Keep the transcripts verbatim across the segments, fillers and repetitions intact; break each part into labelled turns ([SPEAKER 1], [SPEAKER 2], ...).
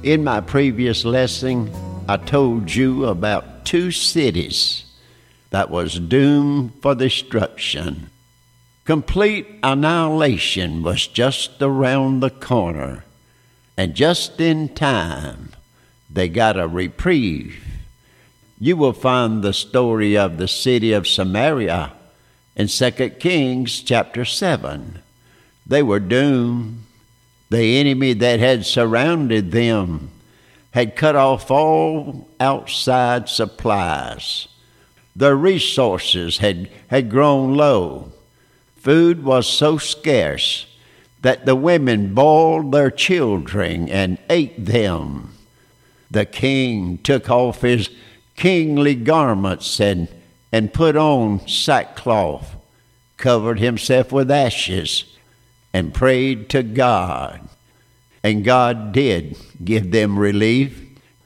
[SPEAKER 1] In my previous lesson, I told you about two cities that was doomed for destruction. Complete annihilation was just around the corner, and just in time, they got a reprieve. You will find the story of the city of Samaria in Second Kings chapter seven. They were doomed. The enemy that had surrounded them had cut off all outside supplies. Their resources had, had grown low. Food was so scarce that the women boiled their children and ate them. The king took off his kingly garments and, and put on sackcloth, covered himself with ashes, and prayed to God. And God did give them relief.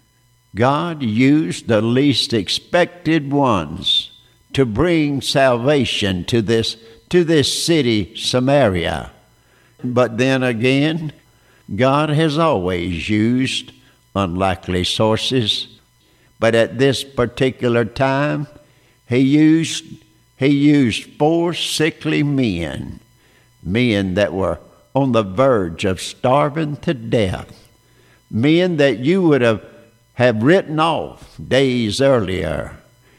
[SPEAKER 1] God used the least expected ones to bring salvation to this, to this city, Samaria. But then again, God has always used unlikely sources. But at this particular time, he used, he used four sickly men, men that were on the verge of starving to death, men that you would have, have written off days earlier,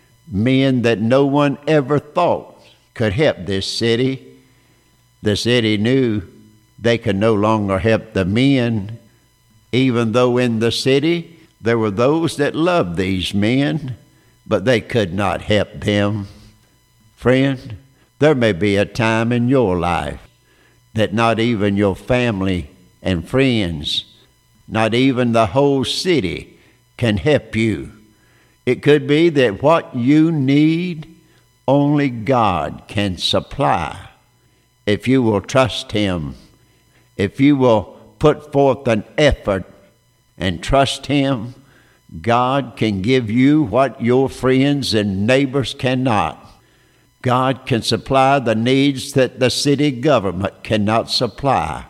[SPEAKER 1] men that no one ever thought could help this city. The city knew they could no longer help the men, even though in the city there were those that loved these men, but they could not help them. Friend, there may be a time in your life that not even your family and friends, not even the whole city can help you. It could be that what you need, only God can supply. If you will trust Him, if you will put forth an effort and trust Him, God can give you what your friends and neighbors cannot. God can supply the needs that the city government cannot supply.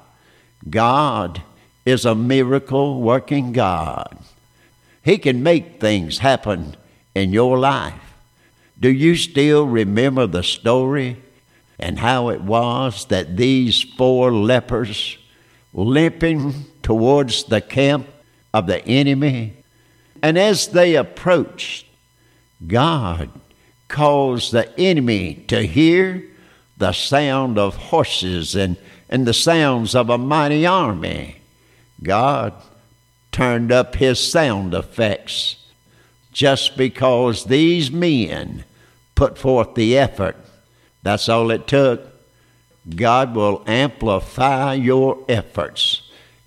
[SPEAKER 1] God is a miracle-working God. He can make things happen in your life. Do you still remember the story and how it was that these four lepers, limping towards the camp of the enemy, and as they approached, God caused the enemy to hear the sound of horses and, and the sounds of a mighty army. God turned up His sound effects just because these men put forth the effort. That's all it took. God will amplify your efforts.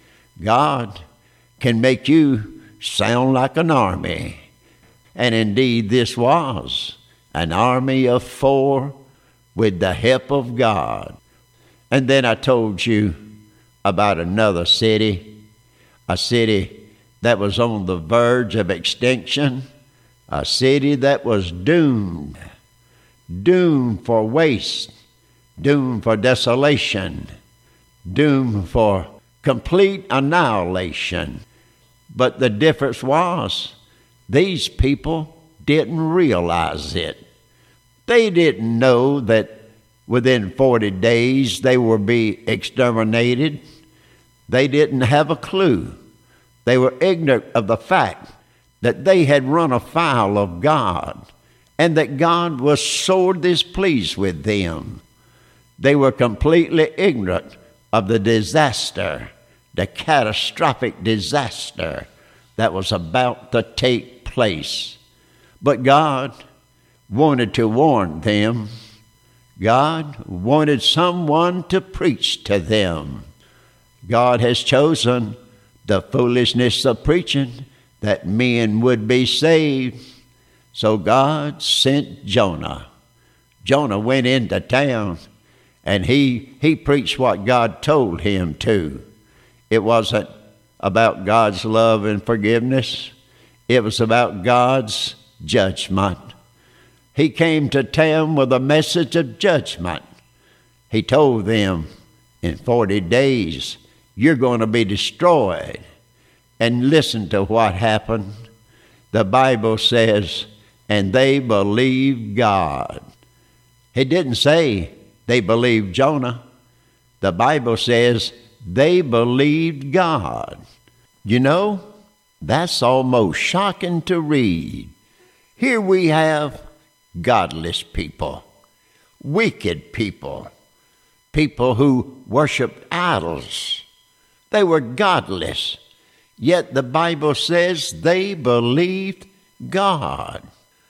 [SPEAKER 1] God can make you sound like an army. And indeed this was an army of four with the help of God. And then I told you about another city, a city that was on the verge of extinction, a city that was doomed, doomed for waste, doomed for desolation, doomed for complete annihilation. But the difference was, these people didn't realize it. They didn't know that within forty days they would be exterminated. They didn't have a clue. They were ignorant of the fact that they had run afoul of God and that God was sore displeased with them. They were completely ignorant of the disaster, the catastrophic disaster that was about to take place. But God wanted to warn them. God wanted someone to preach to them. God has chosen the foolishness of preaching that men would be saved. So God sent Jonah. Jonah went into town and he, he preached what God told him to. It wasn't about God's love and forgiveness. It was about God's judgment. He came to town with a message of judgment. He told them, in forty days, you're going to be destroyed. And listen to what happened. The Bible says, and they believed God. It didn't say they believed Jonah. The Bible says they believed God. You know, that's almost shocking to read. Here we have godless people, wicked people, people who worshiped idols. They were godless, yet the Bible says they believed God.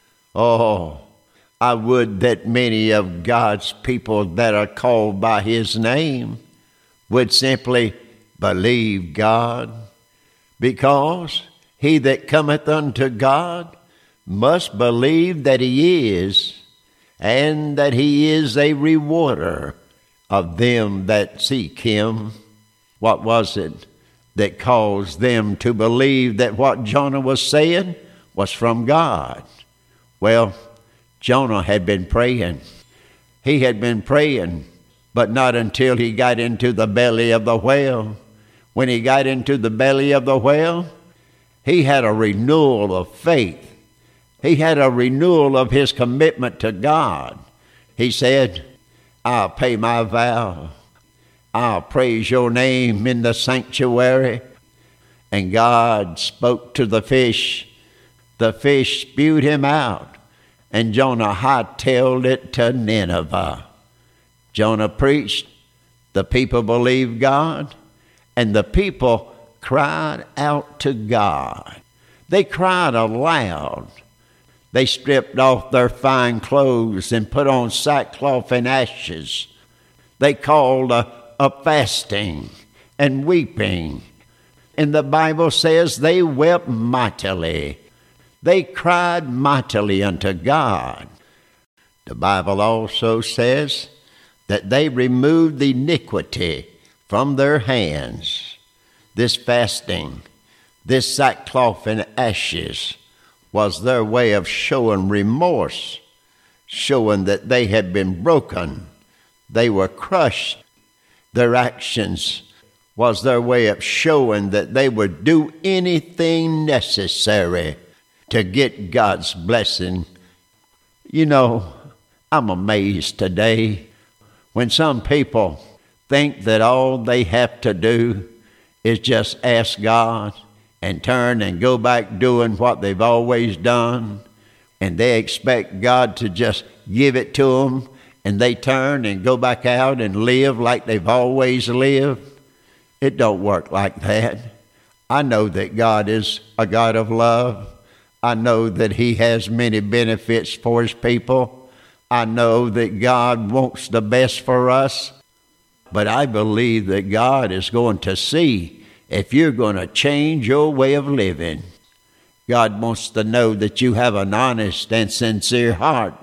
[SPEAKER 1] Oh, I would that many of God's people that are called by His name would simply believe God, because he that cometh unto God must believe that He is, and that He is a rewarder of them that seek Him. What was it that caused them to believe that what Jonah was saying was from God? Well, Jonah had been praying. He had been praying, but not until he got into the belly of the whale. When he got into the belly of the whale, he had a renewal of faith. He had a renewal of his commitment to God. He said, I'll pay my vow. I'll praise your name in the sanctuary. And God spoke to the fish. The fish spewed him out, and Jonah hightailed it to Nineveh. Jonah preached, the people believed God, and the people cried out to God. They cried aloud. They stripped off their fine clothes and put on sackcloth and ashes. They called a, a fasting and weeping. And the Bible says they wept mightily. They cried mightily unto God. The Bible also says that they removed the iniquity from their hands. This fasting, this sackcloth and ashes, was their way of showing remorse, showing that they had been broken, they were crushed. Their actions was their way of showing that they would do anything necessary to get God's blessing. You know, I'm amazed today when some people think that all they have to do is just ask God and turn and go back doing what they've always done, and they expect God to just give it to them, and they turn and go back out and live like they've always lived. It don't work like that. I know that God is a God of love. I know that He has many benefits for His people. I know that God wants the best for us. But I believe that God is going to see if you're going to change your way of living. God wants to know that you have an honest and sincere heart.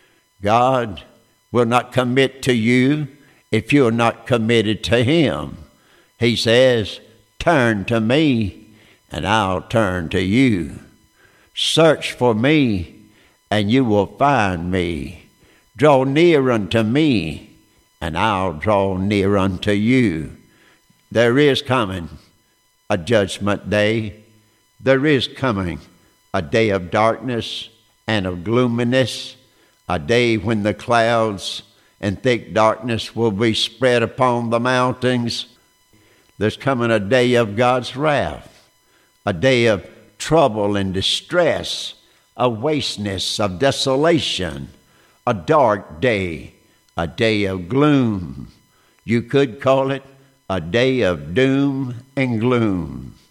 [SPEAKER 1] God will not commit to you if you're not committed to Him. He says, turn to me and I'll turn to you. Search for me and you will find me. Draw near unto me and I'll draw near unto you. There is coming a judgment day. There is coming a day of darkness and of gloominess, a day when the clouds and thick darkness will be spread upon the mountains. There's coming a day of God's wrath, a day of trouble and distress, a wasteness of desolation, a dark day, a day of gloom. You could call it a day of doom and gloom.